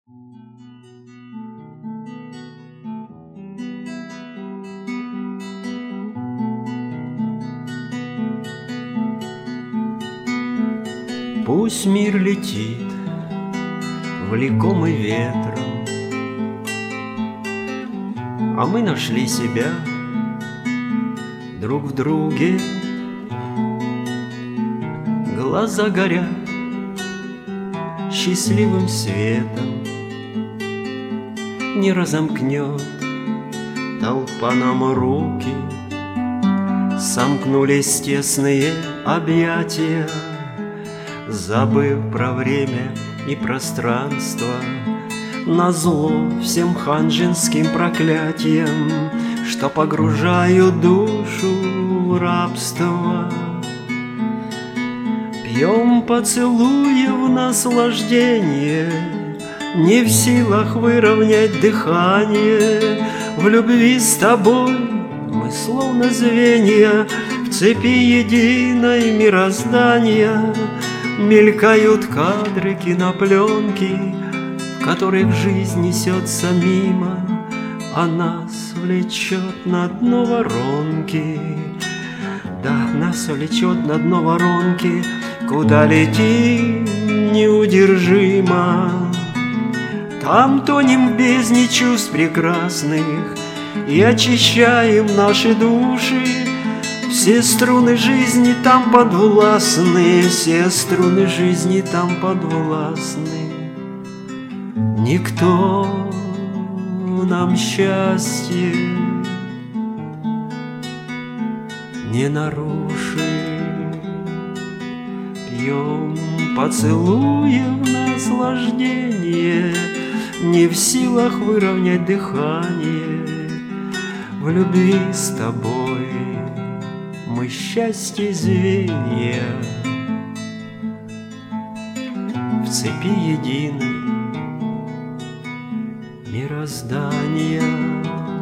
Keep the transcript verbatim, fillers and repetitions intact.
Пусть мир летит, влекомый ветром, а мы нашли себя друг в друге. Глаза горят счастливым светом, не разомкнет толпа нам руки. Сомкнулись тесные объятия, забыв про время и пространство, назло всем ханжинским проклятиям, что погружают душу в рабство. Пьем поцелуя в наслаждение, не в силах выровнять дыхание. В любви с тобой мы словно звенья в цепи единой мироздания. Мелькают кадры кинопленки, в которых жизнь несется мимо, а нас влечет на дно воронки. Да, нас влечет на дно воронки, куда летим неудержимо. Там тонем в бездне чувств прекрасных и очищаем наши души. Все струны жизни там подвластны, все струны жизни там подвластны. Никто нам счастье не нарушит. Пьем поцелуем наслаждение, не в силах выровнять дыхание. В любви с тобой мы счастье звенья в цепи единой мироздания.